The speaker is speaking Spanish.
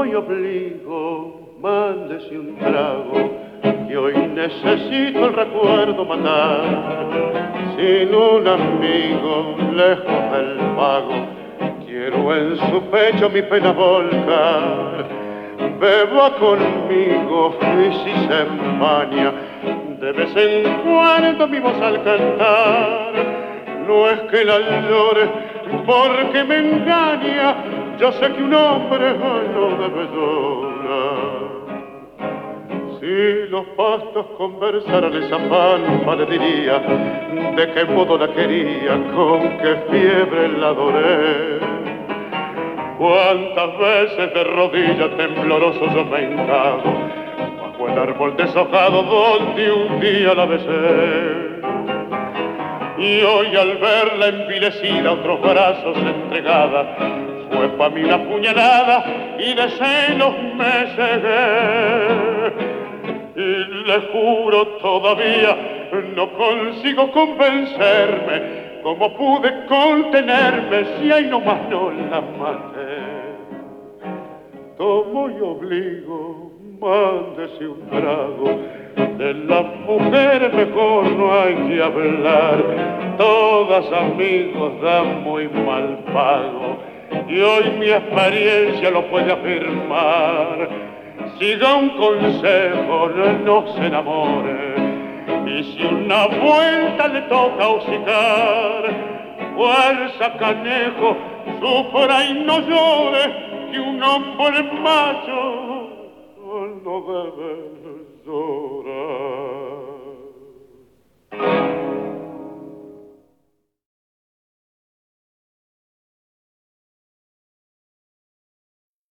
tomo y obligo, mándese un trago, que hoy necesito el recuerdo matar. Sin un amigo, lejos del pago, quiero en su pecho mi pena volcar. Beba conmigo y si se empaña, de vez en cuando mi voz al cantar. No es que la llore porque me engaña, yo sé que un hombre no debe llorar. Si los pastos conversaran esa pampa, le diría de qué modo la quería, con qué fiebre la adoré. Cuántas veces de rodillas tembloroso yo me hincago bajo el árbol deshojado donde un día la besé. Y hoy al verla envilecida a otros brazos entregada, fue pa' mí una puñalada y de celos me cegué. Y le juro todavía no consigo convencerme cómo pude contenerme si ahí nomás no la maté. Tomo y obligo, mándese un trago, de las mujeres mejor no hay que hablar, todas amigos dan muy mal pago y hoy mi experiencia lo puede afirmar. Siga un consejo, no se enamore, y si una vuelta le toca hocicar, fuerza canejo, sufra y no llore, que un hombre macho no debe llorar.